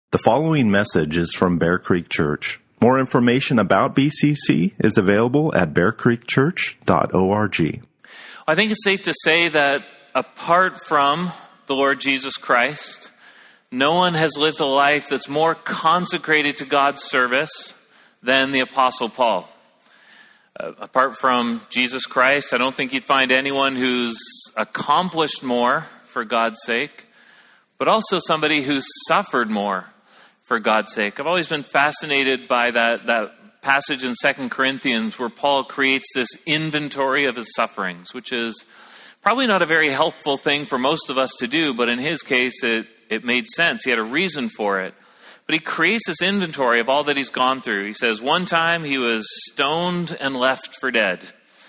The following message is from Bear Creek Church. More information about BCC is available at bearcreekchurch.org. I think it's safe to say that apart from the Lord Jesus Christ, no one has lived a life that's more consecrated to God's service than the Apostle Paul. Apart from Jesus Christ, I don't think you'd find anyone who's accomplished more for God's sake, but also somebody who's suffered more for God's sake. I've always been fascinated by that passage in 2 Corinthians where Paul creates this inventory of his sufferings, which is probably not a very helpful thing for most of us to do, but in his case, it made sense. He had a reason for it. But he creates this inventory of all that he's gone through. He says, one time he was stoned and left for dead.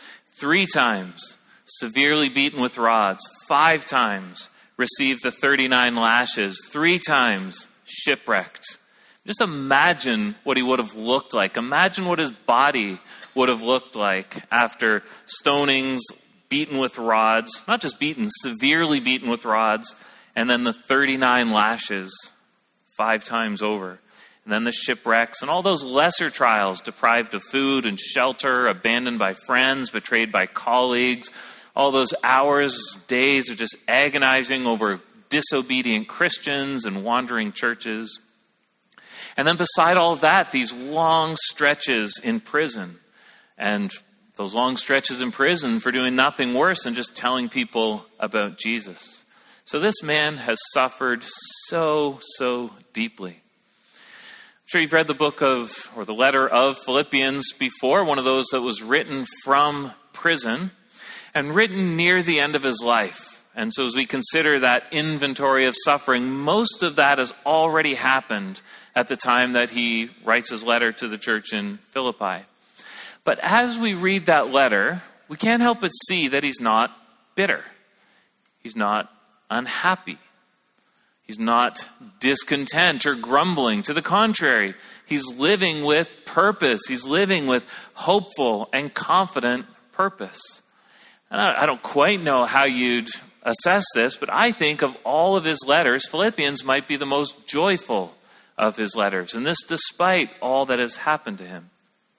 3 times, severely beaten with rods. 5 times, received the 39 lashes. 3 times, shipwrecked. Just imagine what he would have looked like. Imagine what his body would have looked like after stonings, beaten with rods. Not just beaten, severely beaten with rods. And then the 39 lashes 5 times over. And then the shipwrecks and all those lesser trials, deprived of food and shelter, abandoned by friends, betrayed by colleagues. All those hours, days of just agonizing over disobedient Christians and wandering churches. And then beside all of that, these long stretches in prison. And those long stretches in prison for doing nothing worse than just telling people about Jesus. So this man has suffered so deeply. I'm sure you've read the the letter of Philippians before, one of those that was written from prison and written near the end of his life. And so as we consider that inventory of suffering, most of that has already happened at the time that he writes his letter to the church in Philippi. But as we read that letter, we can't help but see that he's not bitter. He's not unhappy. He's not discontent or grumbling. To the contrary, he's living with purpose. He's living with hopeful and confident purpose. And I don't quite know how you'd assess this, but I think of all of his letters, Philippians might be the most joyful of his letters. And this despite all that has happened to him.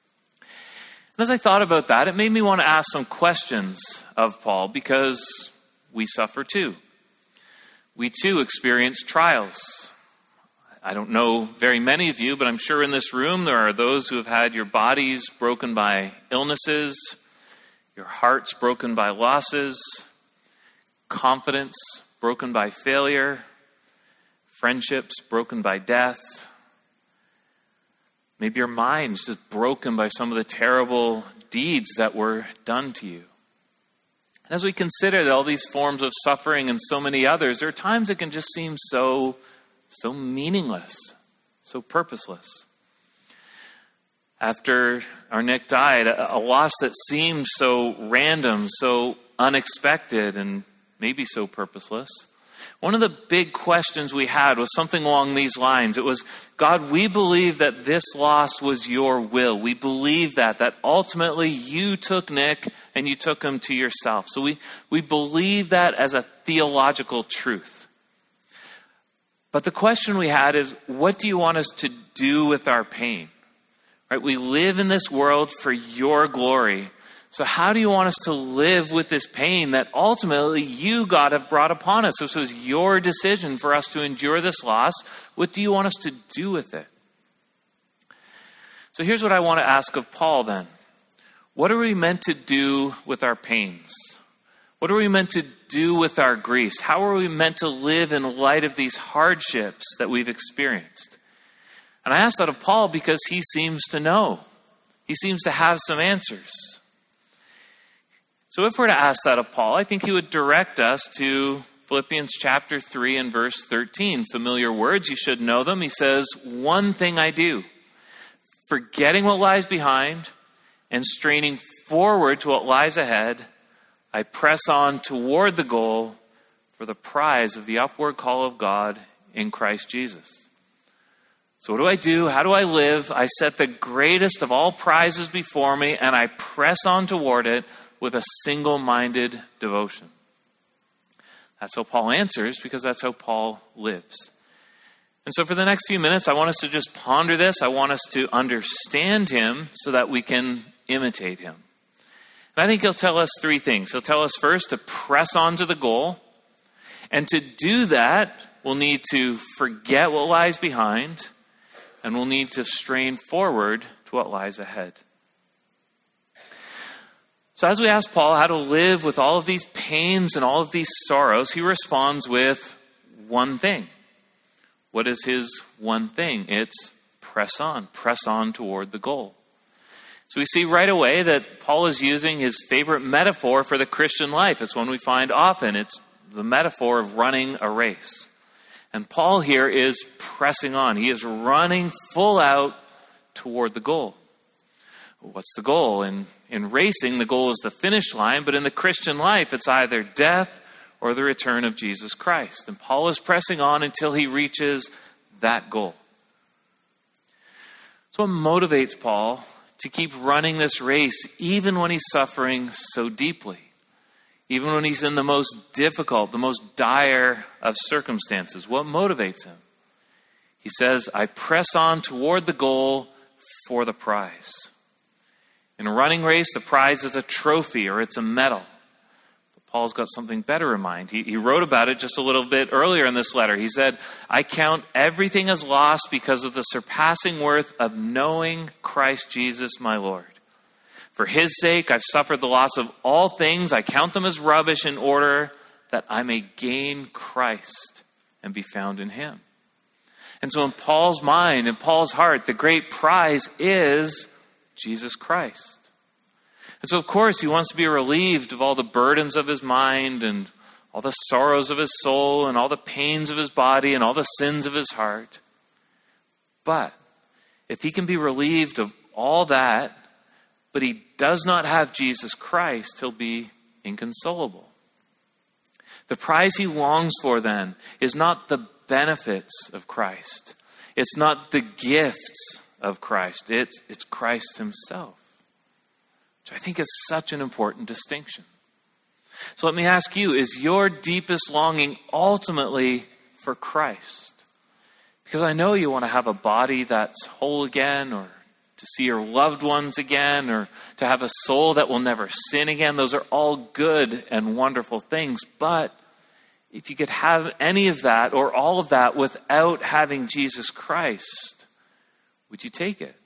And as I thought about that, it made me want to ask some questions of Paul because we suffer too. We too experience trials. I don't know very many of you, but I'm sure in this room there are those who have had your bodies broken by illnesses, your hearts broken by losses, confidence broken by failure, friendships broken by death. Maybe your mind's just broken by some of the terrible deeds that were done to you. As we consider all these forms of suffering and so many others, there are times it can just seem so meaningless, so purposeless. After our Nick died, a loss that seemed so random, so unexpected, and maybe so purposeless. One of the big questions we had was something along these lines. It was, God, we believe that this loss was your will. We believe that ultimately you took Nick and you took him to yourself. So we believe that as a theological truth. But the question we had is, what do you want us to do with our pain? Right? We live in this world for your glory. So how do you want us to live with this pain that ultimately you, God, have brought upon us? This was your decision for us to endure this loss. What do you want us to do with it? So here's what I want to ask of Paul then. What are we meant to do with our pains? What are we meant to do with our griefs? How are we meant to live in light of these hardships that we've experienced? And I ask that of Paul because he seems to know. He seems to have some answers. So if we're to ask that of Paul, I think he would direct us to Philippians chapter 3 and verse 13. Familiar words, you should know them. He says, one thing I do, forgetting what lies behind and straining forward to what lies ahead, I press on toward the goal for the prize of the upward call of God in Christ Jesus. So what do? How do I live? I set the greatest of all prizes before me and I press on toward it with a single-minded devotion. That's how Paul answers, because that's how Paul lives. And so for the next few minutes, I want us to just ponder this. I want us to understand him so that we can imitate him. And I think he'll tell us three things. He'll tell us first to press on to the goal. And to do that, we'll need to forget what lies behind. And we'll need to strain forward to what lies ahead. So as we ask Paul how to live with all of these pains and all of these sorrows, he responds with one thing. What is his one thing? It's press on toward the goal. So we see right away that Paul is using his favorite metaphor for the Christian life. It's one we find often. It's the metaphor of running a race. And Paul here is pressing on. He is running full out toward the goal. What's the goal? In racing, the goal is the finish line, but in the Christian life, it's either death or the return of Jesus Christ. And Paul is pressing on until he reaches that goal. So what motivates Paul to keep running this race even when he's suffering so deeply? Even when he's in the most difficult, the most dire of circumstances? What motivates him? He says, I press on toward the goal for the prize. In a running race, the prize is a trophy or it's a medal. Paul's got something better in mind. He wrote about it just a little bit earlier in this letter. He said, I count everything as lost because of the surpassing worth of knowing Christ Jesus my Lord. For his sake, I've suffered the loss of all things. I count them as rubbish in order that I may gain Christ and be found in him. And so in Paul's mind, in Paul's heart, the great prize is Jesus Christ. And so, of course, he wants to be relieved of all the burdens of his mind and all the sorrows of his soul and all the pains of his body and all the sins of his heart. But if he can be relieved of all that, but he does not have Jesus Christ, he'll be inconsolable. The prize he longs for then is not the benefits of Christ. It's not the gifts of Christ. It's Christ himself. Which I think is such an important distinction. So let me ask you, is your deepest longing ultimately for Christ? Because I know you want to have a body that's whole again, or to see your loved ones again, or to have a soul that will never sin again. Those are all good and wonderful things. But if you could have any of that or all of that without having Jesus Christ, would you take it?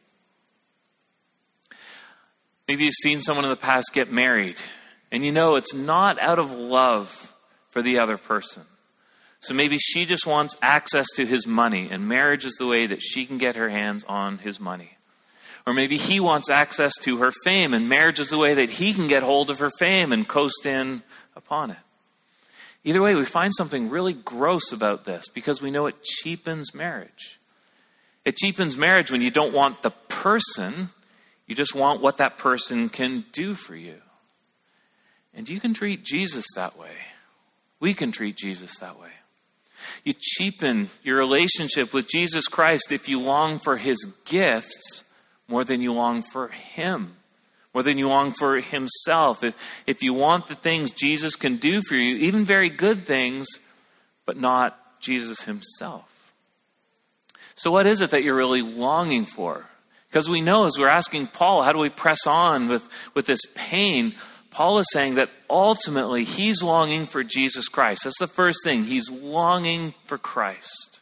Maybe you've seen someone in the past get married, and you know it's not out of love for the other person. So maybe she just wants access to his money, and marriage is the way that she can get her hands on his money. Or maybe he wants access to her fame, and marriage is the way that he can get hold of her fame and coast in upon it. Either way, we find something really gross about this because we know it cheapens marriage. It cheapens marriage when you don't want the person. You just want what that person can do for you. And you can treat Jesus that way. We can treat Jesus that way. You cheapen your relationship with Jesus Christ if you long for his gifts more than you long for him, more than you long for himself. If you want the things Jesus can do for you, even very good things, but not Jesus himself. So what is it that you're really longing for? Because we know as we're asking Paul, how do we press on with this pain? Paul is saying that ultimately he's longing for Jesus Christ. That's the first thing. He's longing for Christ.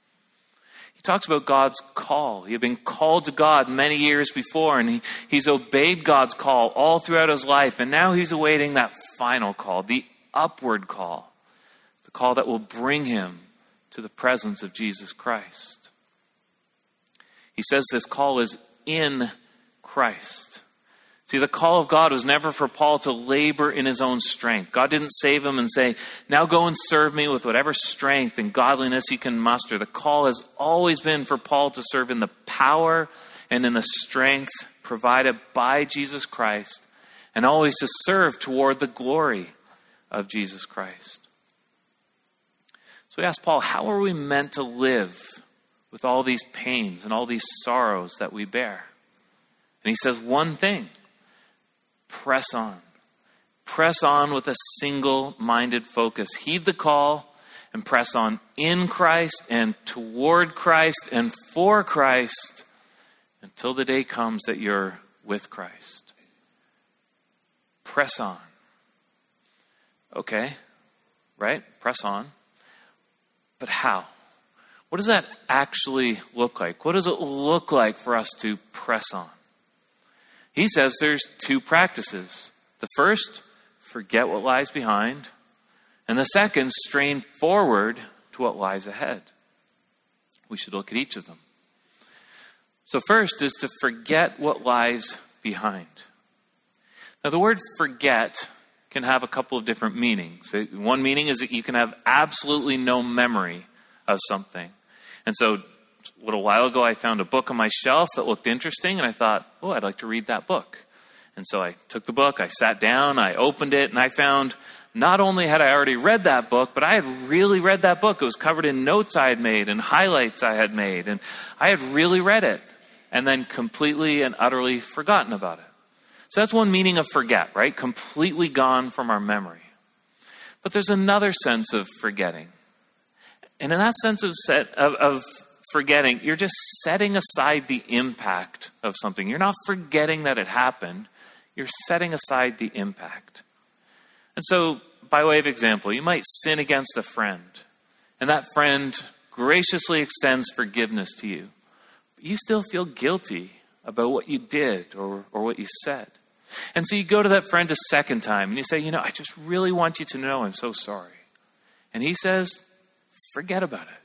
He talks about God's call. He had been called to God many years before, and he's obeyed God's call all throughout his life. And now he's awaiting that final call, the upward call, the call that will bring him to the presence of Jesus Christ. He says this call is in Christ. See, the call of God was never for Paul to labor in his own strength. God didn't save him and say, now go and serve me with whatever strength and godliness you can muster. The call has always been for Paul to serve in the power and in the strength provided by Jesus Christ, and always to serve toward the glory of Jesus Christ. So we asked Paul, how are we meant to live with all these pains and all these sorrows that we bear? And he says one thing: press on. Press on with a single-minded focus. Heed the call and press on in Christ and toward Christ and for Christ until the day comes that you're with Christ. Press on. Okay, right? Press on. But how? What does that actually look like? What does it look like for us to press on? He says there's two practices. The first, forget what lies behind. And the second, strain forward to what lies ahead. We should look at each of them. So first is to forget what lies behind. Now the word forget can have a couple of different meanings. One meaning is that you can have absolutely no memory of something. And so a little while ago I found a book on my shelf that looked interesting and I thought, oh, I'd like to read that book. And so I took the book, I sat down, I opened it, and I found not only had I already read that book, but I had really read that book. It was covered in notes I had made and highlights I had made. And I had really read it and then completely and utterly forgotten about it. So that's one meaning of forget, right? Completely gone from our memory. But there's another sense of forgetting. And in that sense of forgetting, you're just setting aside the impact of something. You're not forgetting that it happened. You're setting aside the impact. And so, by way of example, you might sin against a friend, and that friend graciously extends forgiveness to you. But you still feel guilty about what you did or what you said. And so you go to that friend a second time, and you say, I just really want you to know I'm so sorry. And he says, forget about it.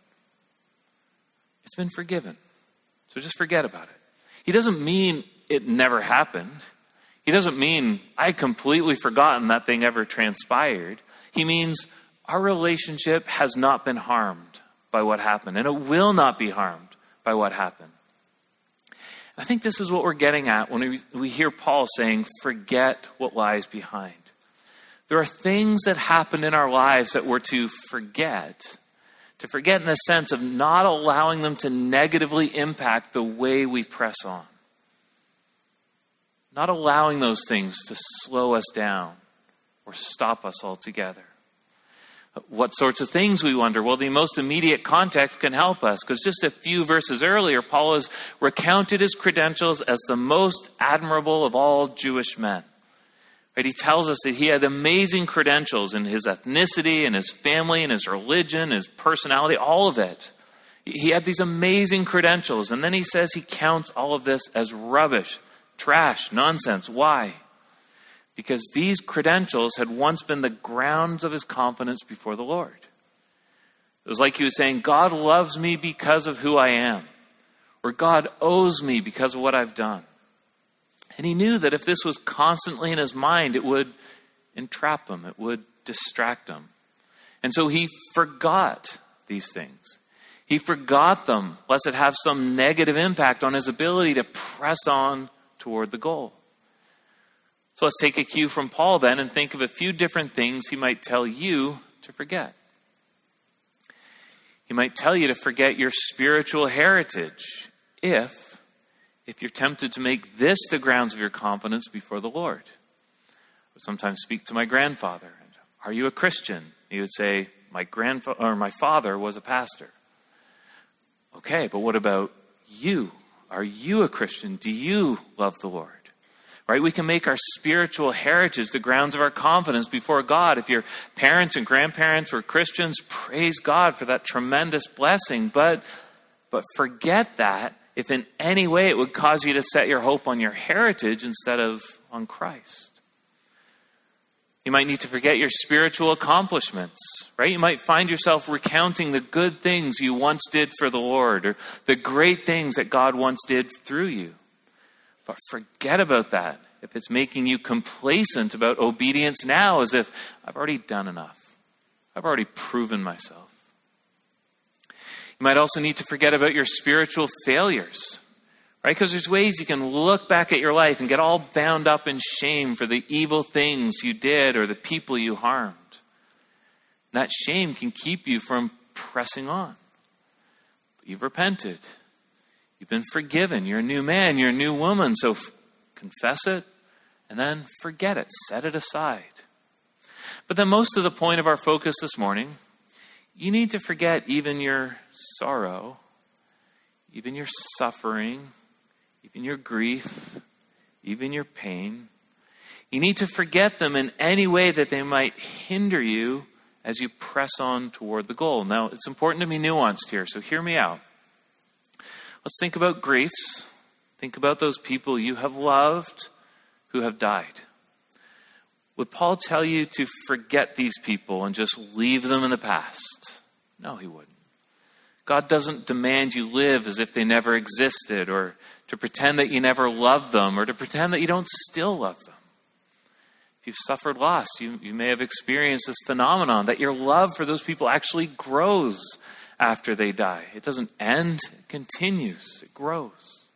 It's been forgiven. So just forget about it. He doesn't mean it never happened. He doesn't mean I completely forgotten that thing ever transpired. He means our relationship has not been harmed by what happened, and it will not be harmed by what happened. I think this is what we're getting at when we hear Paul saying, forget what lies behind. There are things that happen in our lives that we're to forget in the sense of not allowing them to negatively impact the way we press on. Not allowing those things to slow us down or stop us altogether. What sorts of things, we wonder? Well, the most immediate context can help us, because just a few verses earlier, Paul has recounted his credentials as the most admirable of all Jewish men. Right? He tells us that he had amazing credentials in his ethnicity and his family and his religion, his personality, all of it. He had these amazing credentials. And then he says he counts all of this as rubbish, trash, nonsense. Why? Because these credentials had once been the grounds of his confidence before the Lord. It was like he was saying, God loves me because of who I am. Or God owes me because of what I've done. And he knew that if this was constantly in his mind, it would entrap him. It would distract him. And so he forgot these things. He forgot them, lest it have some negative impact on his ability to press on toward the goal. So let's take a cue from Paul then and think of a few different things he might tell you to forget. He might tell you to forget your spiritual heritage if you're tempted to make this the grounds of your confidence before the Lord. I would sometimes speak to my grandfather. Are you a Christian? He would say, my father was a pastor. Okay, but what about you? Are you a Christian? Do you love the Lord? Right? We can make our spiritual heritage the grounds of our confidence before God. If your parents and grandparents were Christians, praise God for that tremendous blessing. But forget that if in any way it would cause you to set your hope on your heritage instead of on Christ. You might need to forget your spiritual accomplishments, right? You might find yourself recounting the good things you once did for the Lord or the great things that God once did through you. But forget about that if it's making you complacent about obedience now, as if I've already done enough. I've already proven myself. You might also need to forget about your spiritual failures, right? Because there's ways you can look back at your life and get all bound up in shame for the evil things you did or the people you harmed. That shame can keep you from pressing on. But you've repented. You've been forgiven. You're a new man. You're a new woman. So confess it and then forget it. Set it aside. But then most of the point of our focus this morning you need to forget even your sorrow, even your suffering, even your grief, even your pain. You need to forget them in any way that they might hinder you as you press on toward the goal. Now, it's important to be nuanced here, so hear me out. Let's think about griefs. Think about those people you have loved who have died. Would Paul tell you to forget these people and just leave them in the past? No, he wouldn't. God doesn't demand you live as if they never existed, or to pretend that you never loved them, or to pretend that you don't still love them. If you've suffered loss, you may have experienced this phenomenon that your love for those people actually grows after they die. It doesn't end, it continues, it grows.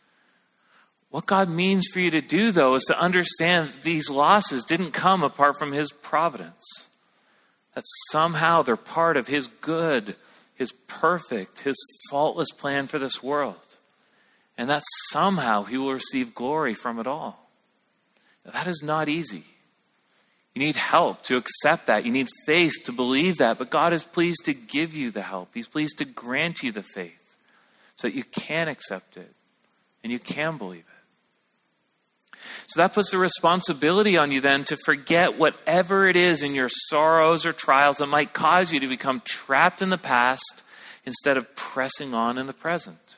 What God means for you to do, though, is to understand that these losses didn't come apart from his providence. That somehow they're part of his good, his perfect, his faultless plan for this world. And that somehow he will receive glory from it all. Now, that is not easy. You need help to accept that. You need faith to believe that. But God is pleased to give you the help. He's pleased to grant you the faith so that you can accept it and you can believe it. So that puts the responsibility on you then to forget whatever it is in your sorrows or trials that might cause you to become trapped in the past instead of pressing on in the present.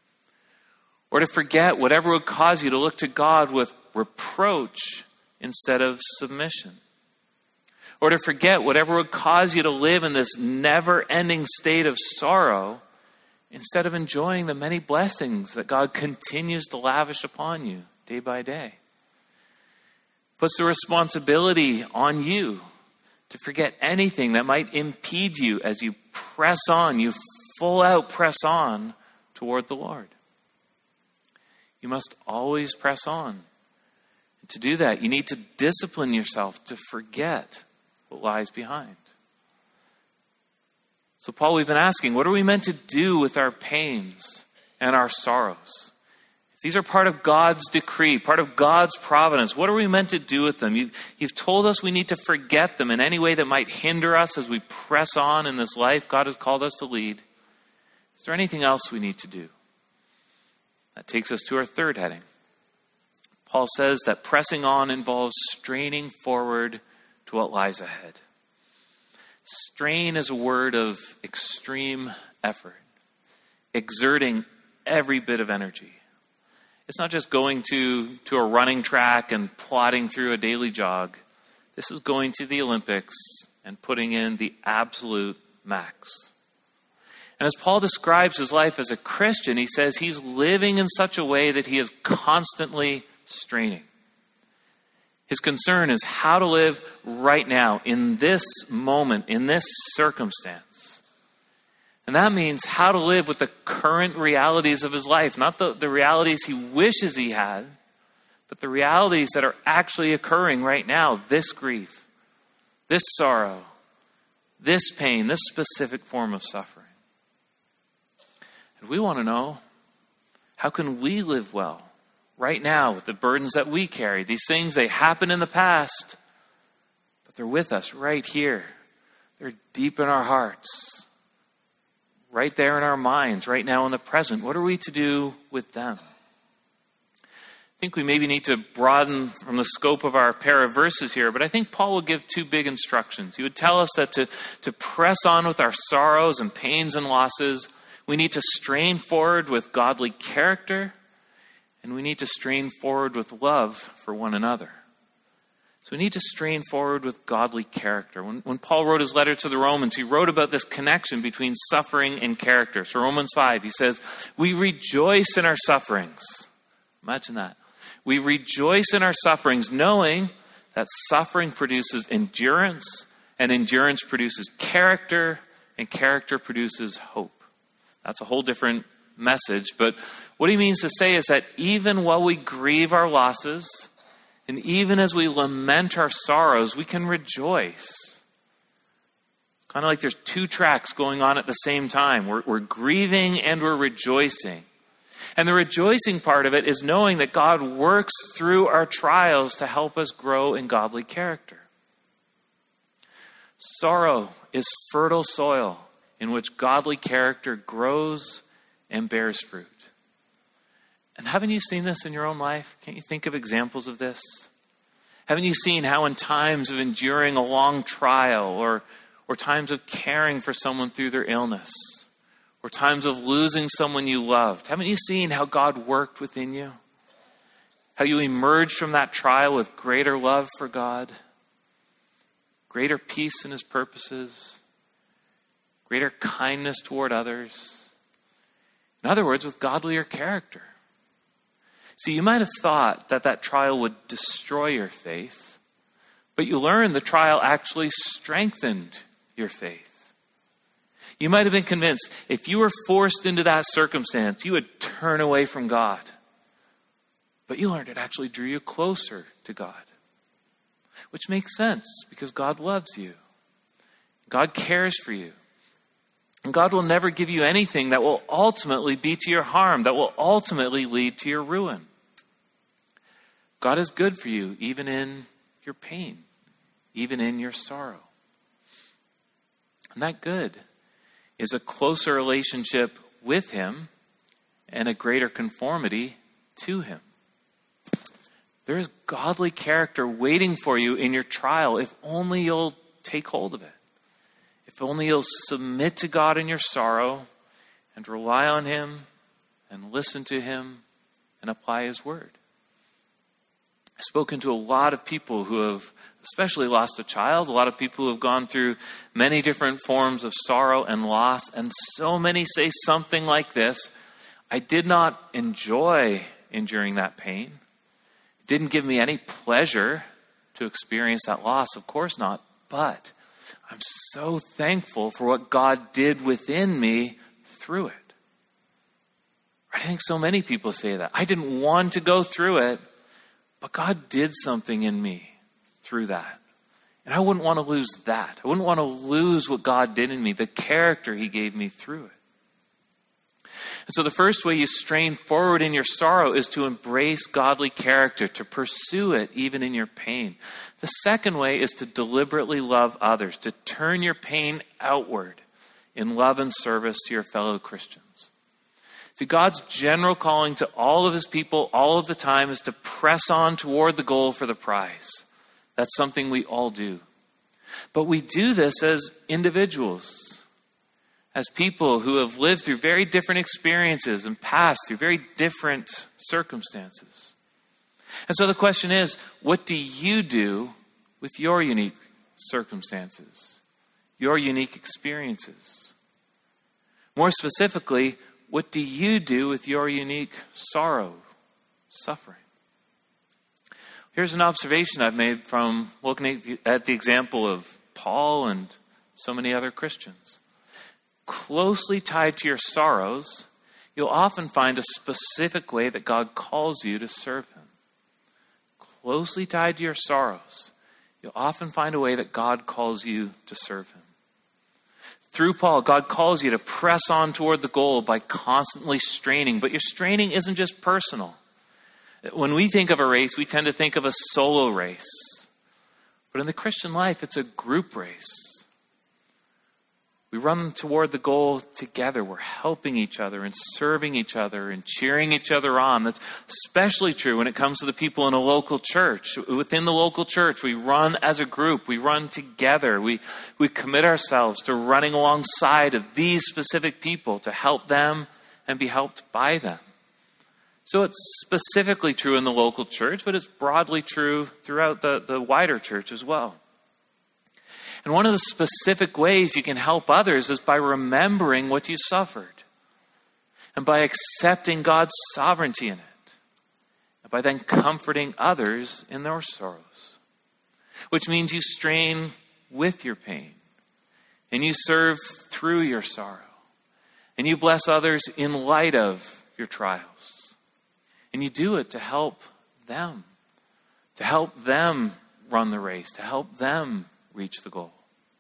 Or to forget whatever would cause you to look to God with reproach instead of submission. Or to forget whatever would cause you to live in this never-ending state of sorrow instead of enjoying the many blessings that God continues to lavish upon you day by day. Puts the responsibility on you to forget anything that might impede you as you press on, you full out press on toward the Lord. You must always press on. And to do that, you need to discipline yourself to forget what lies behind. So Paul, we've been asking, what are we meant to do with our pains and our sorrows? If these are part of God's decree, part of God's providence, what are we meant to do with them? You've told us we need to forget them in any way that might hinder us as we press on in this life God has called us to lead. Is there anything else we need to do? That takes us to our third heading. Paul says that pressing on involves straining forward to what lies ahead. Strain is a word of extreme effort, exerting every bit of energy. It's not just going to a running track and plodding through a daily jog. This is going to the Olympics and putting in the absolute max. And as Paul describes his life as a Christian, he says he's living in such a way that he is constantly straining. His concern is how to live right now, in this moment, in this circumstance. And that means how to live with the current realities of his life, not the realities he wishes he had, but the realities that are actually occurring right now. This grief, this sorrow, this pain, this specific form of suffering. And we want to know, how can we live well right now with the burdens that we carry? These things, they happened in the past, but they're with us right here. They're deep in our hearts, right there in our minds, right now in the present. What are we to do with them? I think we maybe need to broaden from the scope of our pair of verses here, but I think Paul will give two big instructions. He would tell us that to press on with our sorrows and pains and losses, we need to strain forward with godly character, and we need to strain forward with love for one another. So we need to strain forward with godly character. When Paul wrote his letter to the Romans, he wrote about this connection between suffering and character. So Romans 5, he says, we rejoice in our sufferings. Imagine that. We rejoice in our sufferings, knowing that suffering produces endurance, and endurance produces character, and character produces hope. That's a whole different message, but what he means to say is that even while we grieve our losses, and even as we lament our sorrows, we can rejoice. It's kind of like there's two tracks going on at the same time. We're grieving and we're rejoicing. And the rejoicing part of it is knowing that God works through our trials to help us grow in godly character. Sorrow is fertile soil in which godly character grows and bears fruit. And haven't you seen this in your own life? Can't you think of examples of this? Haven't you seen how in times of enduring a long trial or times of caring for someone through their illness or times of losing someone you loved, haven't you seen how God worked within you? How you emerged from that trial with greater love for God, greater peace in his purposes, greater kindness toward others. In other words, with godlier character. See, you might have thought that trial would destroy your faith, but you learned the trial actually strengthened your faith. You might have been convinced if you were forced into that circumstance, you would turn away from God. But you learned it actually drew you closer to God, which makes sense because God loves you. God cares for you. And God will never give you anything that will ultimately be to your harm, that will ultimately lead to your ruin. God is good for you even in your pain, even in your sorrow. And that good is a closer relationship with him and a greater conformity to him. There is godly character waiting for you in your trial if only you'll take hold of it. If only you'll submit to God in your sorrow and rely on him and listen to him and apply his word. I've spoken to a lot of people who have especially lost a child, a lot of people who have gone through many different forms of sorrow and loss, and so many say something like this: I did not enjoy enduring that pain. It didn't give me any pleasure to experience that loss, of course not, but I'm so thankful for what God did within me through it. I think so many people say that. I didn't want to go through it, but God did something in me through that. And I wouldn't want to lose that. I wouldn't want to lose what God did in me, the character he gave me through it. And so the first way you strain forward in your sorrow is to embrace godly character, to pursue it even in your pain. The second way is to deliberately love others, to turn your pain outward in love and service to your fellow Christians. See, God's general calling to all of his people all of the time is to press on toward the goal for the prize. That's something we all do. But we do this as individuals, as people who have lived through very different experiences and passed through very different circumstances. And so the question is, what do you do with your unique circumstances, your unique experiences? More specifically, what do you do with your unique sorrow, suffering? Here's an observation I've made from looking at the example of Paul and so many other Christians. Closely tied to your sorrows, you'll often find a specific way that God calls you to serve him. Closely tied to your sorrows, you'll often find a way that God calls you to serve him. Through Paul, God calls you to press on toward the goal by constantly straining. But your straining isn't just personal. When we think of a race, we tend to think of a solo race. But in the Christian life, it's a group race. We run toward the goal together. We're helping each other and serving each other and cheering each other on. That's especially true when it comes to the people in a local church. Within the local church, we run as a group. We run together. We commit ourselves to running alongside of these specific people to help them and be helped by them. So it's specifically true in the local church, but it's broadly true throughout the wider church as well. And one of the specific ways you can help others is by remembering what you suffered and by accepting God's sovereignty in it, and by then comforting others in their sorrows, which means you strain with your pain and you serve through your sorrow and you bless others in light of your trials. And you do it to help them run the race, to help them reach the goal.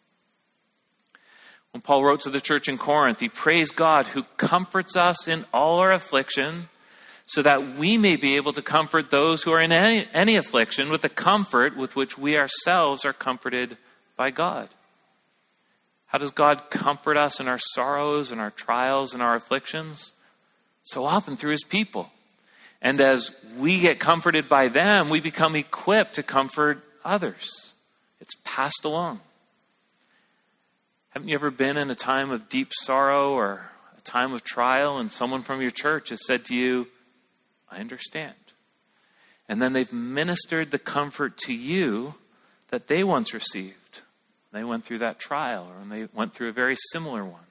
When Paul wrote to the church in Corinth, he praised God who comforts us in all our affliction so that we may be able to comfort those who are in any affliction with the comfort with which we ourselves are comforted by God. How does God comfort us in our sorrows and our trials and our afflictions? So often through his people. And as we get comforted by them, we become equipped to comfort others. It's passed along. Haven't you ever been in a time of deep sorrow or a time of trial and someone from your church has said to you, I understand. And then they've ministered the comfort to you that they once received. They went through that trial, or they went through a very similar one.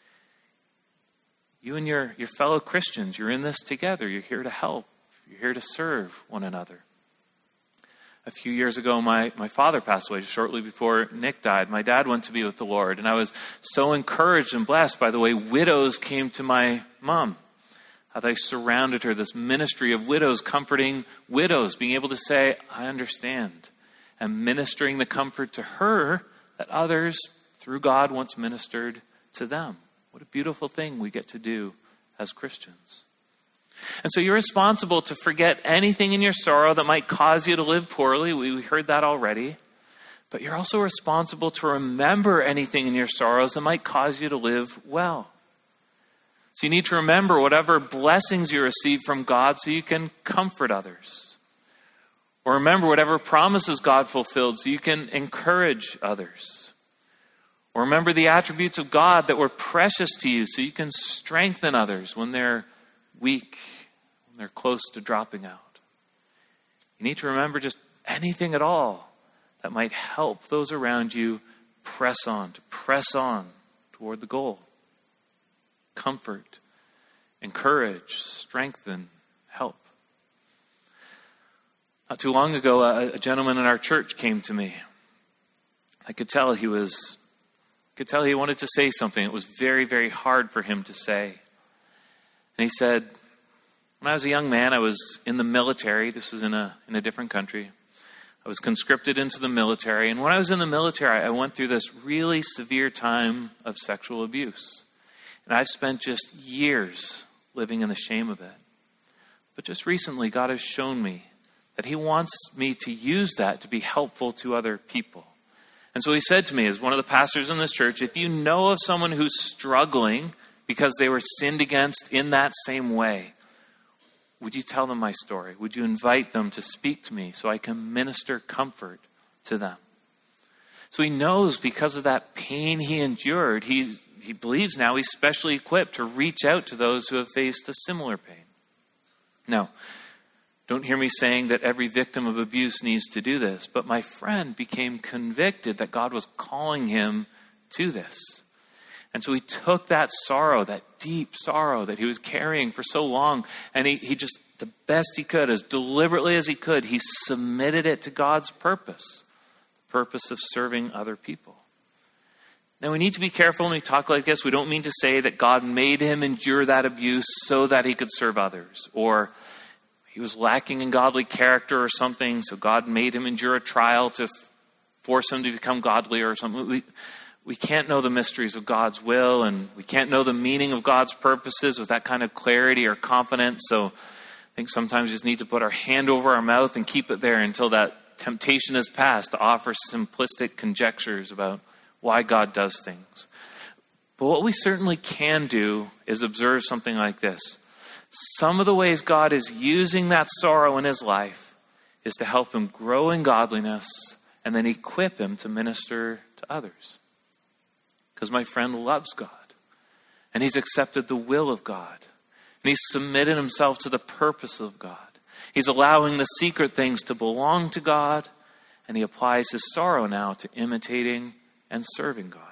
You and your fellow Christians, you're in this together. You're here to help. You're here to serve one another. A few years ago, my father passed away shortly before Nick died. My dad went to be with the Lord, and I was so encouraged and blessed by the way widows came to my mom. How they surrounded her, this ministry of widows, comforting widows, being able to say, I understand, and ministering the comfort to her that others, through God, once ministered to them. What a beautiful thing we get to do as Christians. And so you're responsible to forget anything in your sorrow that might cause you to live poorly. We heard that already. But you're also responsible to remember anything in your sorrows that might cause you to live well. So you need to remember whatever blessings you receive from God so you can comfort others. Or remember whatever promises God fulfilled so you can encourage others. Or remember the attributes of God that were precious to you so you can strengthen others when they're weak, when they're close to dropping out. You need to remember just anything at all that might help those around you press on toward the goal. Comfort, encourage, strengthen, help. Not too long ago, a gentleman in our church came to me. I could tell he wanted to say something. It was very, very hard for him to say. And he said, when I was a young man, I was in the military. This was in a different country. I was conscripted into the military. And when I was in the military, I went through this really severe time of sexual abuse. And I've spent just years living in the shame of it. But just recently, God has shown me that he wants me to use that to be helpful to other people. And so he said to me, as one of the pastors in this church, if you know of someone who's struggling because they were sinned against in that same way, would you tell them my story? Would you invite them to speak to me so I can minister comfort to them? So he knows because of that pain he endured, he believes now he's specially equipped to reach out to those who have faced a similar pain. Now, don't hear me saying that every victim of abuse needs to do this, but my friend became convicted that God was calling him to this. And so he took that sorrow, that deep sorrow that he was carrying for so long, and he just, the best he could, as deliberately as he could, he submitted it to God's purpose, the purpose of serving other people. Now, we need to be careful when we talk like this. We don't mean to say that God made him endure that abuse so that he could serve others, or he was lacking in godly character or something, so God made him endure a trial to force him to become godly or something. We can't know the mysteries of God's will, and we can't know the meaning of God's purposes with that kind of clarity or confidence. So I think sometimes we just need to put our hand over our mouth and keep it there until that temptation has passed to offer simplistic conjectures about why God does things. But what we certainly can do is observe something like this. Some of the ways God is using that sorrow in his life is to help him grow in godliness and then equip him to minister to others. Because my friend loves God, and he's accepted the will of God, and he's submitted himself to the purpose of God. He's allowing the secret things to belong to God, and he applies his sorrow now to imitating and serving God.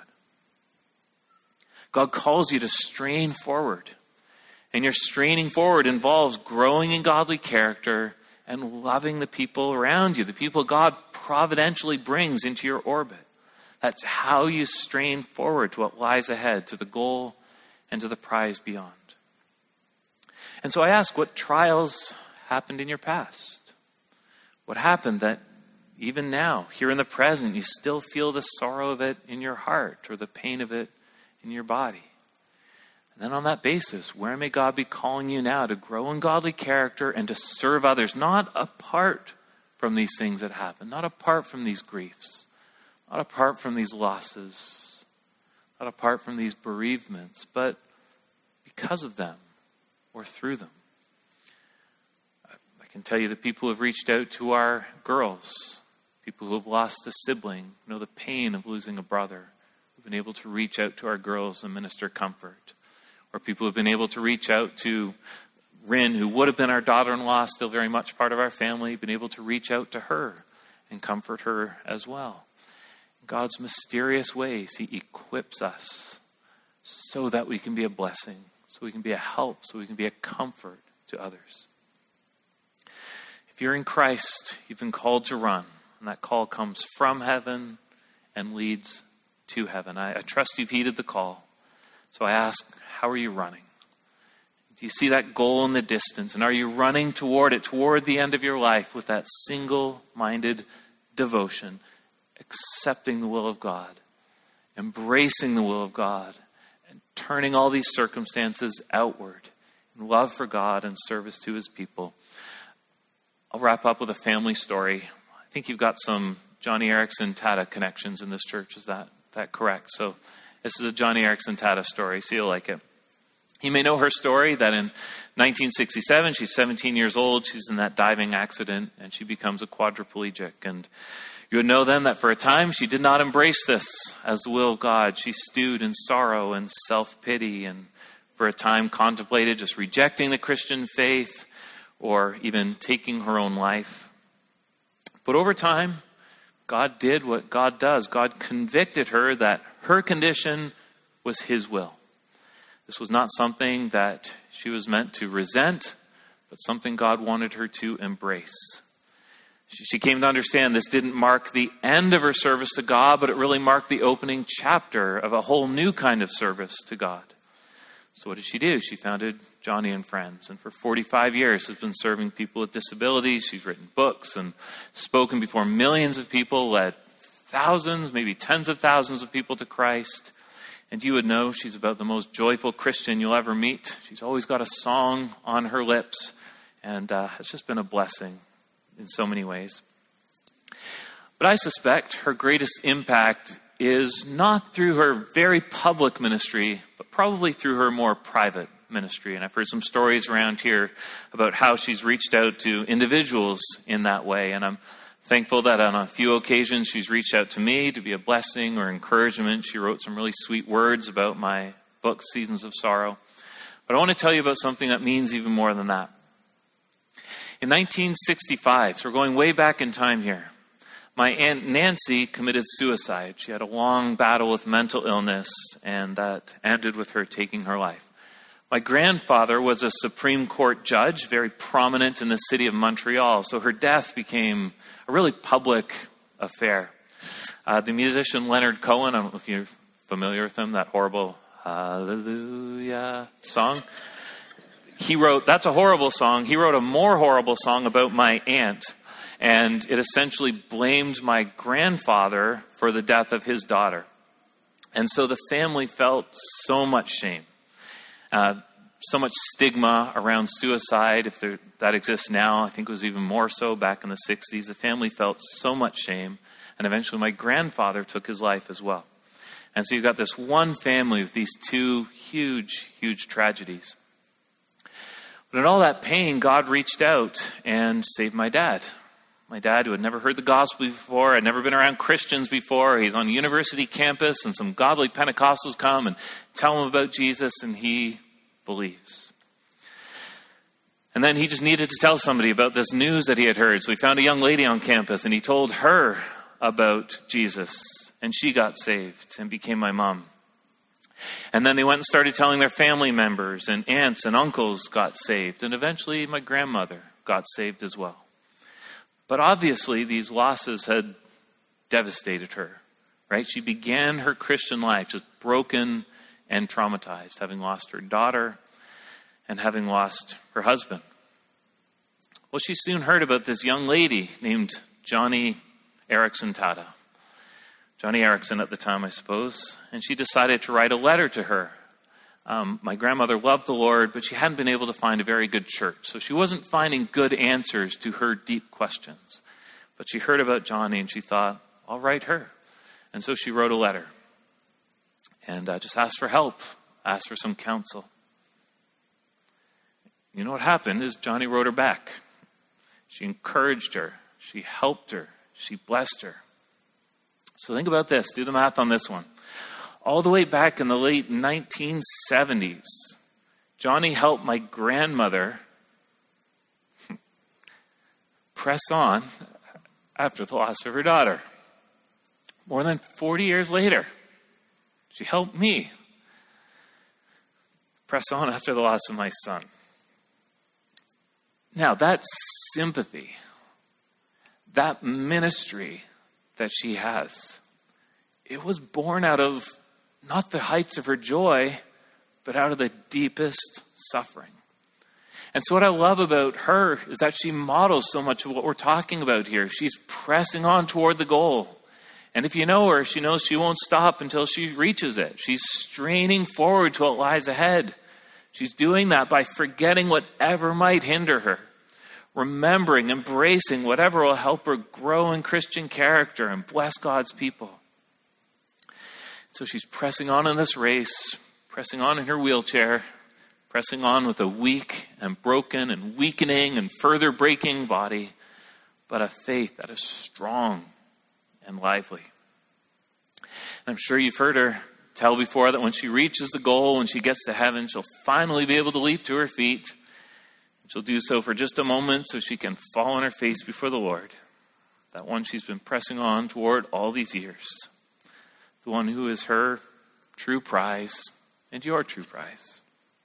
God calls you to strain forward. And your straining forward involves growing in godly character and loving the people around you, the people God providentially brings into your orbit. That's how you strain forward to what lies ahead, to the goal and to the prize beyond. And so I ask, what trials happened in your past? What happened that even now, here in the present, you still feel the sorrow of it in your heart or the pain of it in your body? And then on that basis, where may God be calling you now to grow in godly character and to serve others, not apart from these things that happen, not apart from these griefs, not apart from these losses, not apart from these bereavements, but because of them or through them. I can tell you the people who have reached out to our girls, people who have lost a sibling, know the pain of losing a brother, who've been able to reach out to our girls and minister comfort. Or people who have been able to reach out to Rin, who would have been our daughter-in-law, still very much part of our family, been able to reach out to her and comfort her as well. In God's mysterious ways, he equips us so that we can be a blessing, so we can be a help, so we can be a comfort to others. If you're in Christ, you've been called to run, and that call comes from heaven and leads to heaven. I trust you've heeded the call. So I ask, how are you running? Do you see that goal in the distance? And are you running toward it, toward the end of your life with that single-minded devotion, accepting the will of God, embracing the will of God, and turning all these circumstances outward in love for God and service to his people? I'll wrap up with a family story. I think you've got some Johnny Erickson Tata connections in this church. Is that correct? So this is a Johnny Erickson Tata story, so you'll like it. You may know her story that in 1967, she's 17 years old, she's in that diving accident, and she becomes a quadriplegic. And you would know then that for a time, she did not embrace this as the will of God. She stewed in sorrow and self-pity, and for a time contemplated just rejecting the Christian faith or even taking her own life. But over time, God did what God does. God convicted her that her condition was his will. This was not something that she was meant to resent, but something God wanted her to embrace. She came to understand this didn't mark the end of her service to God, but it really marked the opening chapter of a whole new kind of service to God. So what did she do? She founded Johnny and Friends, and for 45 years has been serving people with disabilities. She's written books and spoken before millions of people, led thousands, maybe tens of thousands of people to Christ. And you would know she's about the most joyful Christian you'll ever meet. She's always got a song on her lips, and it's just been a blessing in so many ways. But I suspect her greatest impact is not through her very public ministry, but probably through her more private ministry. And I've heard some stories around here about how she's reached out to individuals in that way. And I'm thankful that on a few occasions she's reached out to me to be a blessing or encouragement. She wrote some really sweet words about my book, Seasons of Sorrow. But I want to tell you about something that means even more than that. In 1965, so we're going way back in time here, my Aunt Nancy committed suicide. She had a long battle with mental illness, and that ended with her taking her life. My grandfather was a Supreme Court judge, very prominent in the city of Montreal, so her death became a really public affair. The musician Leonard Cohen, I don't know if you're familiar with him, that horrible Hallelujah song. That's a horrible song. He wrote a more horrible song about my aunt, and it essentially blamed my grandfather for the death of his daughter. And so the family felt so much shame. So much stigma around suicide. If that exists now, I think it was even more so back in the 60s. The family felt so much shame, and eventually my grandfather took his life as well. And so you've got this one family with these two huge, huge tragedies. But in all that pain, God reached out and saved my dad. My dad, who had never heard the gospel before, had never been around Christians before. He's on university campus, and some godly Pentecostals come and tell him about Jesus, and he believes. And then he just needed to tell somebody about this news that he had heard. So he found a young lady on campus, and he told her about Jesus, and she got saved and became my mom. And then they went and started telling their family members, and aunts and uncles got saved, and eventually my grandmother got saved as well. But obviously these losses had devastated her, right? She began her Christian life just broken and traumatized, having lost her daughter and having lost her husband. Well, she soon heard about this young lady named Johnny Erickson Tata. Johnny Erickson at the time, I suppose. And she decided to write a letter to her. My grandmother loved the Lord, but she hadn't been able to find a very good church. So she wasn't finding good answers to her deep questions. But she heard about Johnny and she thought, I'll write her. And so she wrote a letter. and just ask for help, ask for some counsel. You know what happened is Johnny wrote her back. She encouraged her. She helped her. She blessed her. So think about this. Do the math on this one. All the way back in the late 1970s, Johnny helped my grandmother press on after the loss of her daughter. More than 40 years later, she helped me press on after the loss of my son. Now, that sympathy, that ministry that she has, it was born out of not the heights of her joy, but out of the deepest suffering. And so what I love about her is that she models so much of what we're talking about here. She's pressing on toward the goal. And if you know her, she knows she won't stop until she reaches it. She's straining forward to what lies ahead. She's doing that by forgetting whatever might hinder her, remembering, embracing whatever will help her grow in Christian character and bless God's people. So she's pressing on in this race, pressing on in her wheelchair, pressing on with a weak and broken and weakening and further breaking body, but a faith that is strong and lively. And I'm sure you've heard her tell before that when she reaches the goal, when she gets to heaven, she'll finally be able to leap to her feet. She'll do so for just a moment so she can fall on her face before the Lord, that one she's been pressing on toward all these years, the one who is her true prize and your true prize.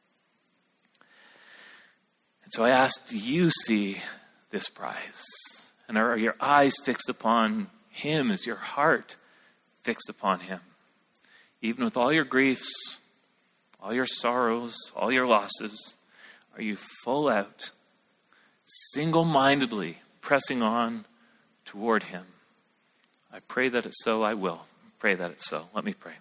And so I ask, do you see this prize? And are your eyes fixed upon him? Is your heart fixed upon him? Even with all your griefs, all your sorrows, all your losses, are you full out, single-mindedly pressing on toward him? I pray that it's so. I will pray that it's so. Let me pray.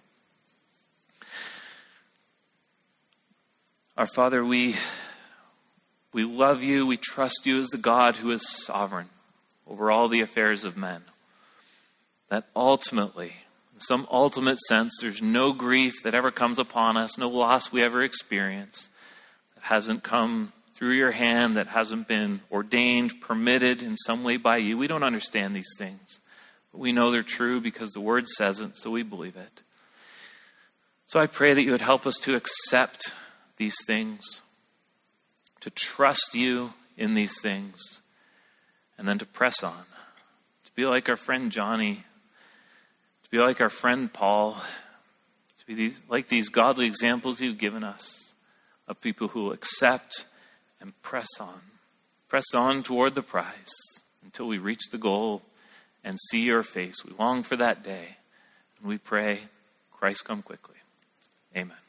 Our Father, we love you. We trust you as the God who is sovereign over all the affairs of men. That ultimately, in some ultimate sense, there's no grief that ever comes upon us, no loss we ever experience that hasn't come through your hand, that hasn't been ordained, permitted in some way by you. We don't understand these things, but we know they're true because the Word says it, so we believe it. So I pray that you would help us to accept these things, to trust you in these things, and then to press on, to be like our friend Johnny, to be like our friend Paul, to be like these godly examples you've given us of people who will accept and press on toward the prize until we reach the goal and see your face. We long for that day, and we pray, Christ come quickly. Amen.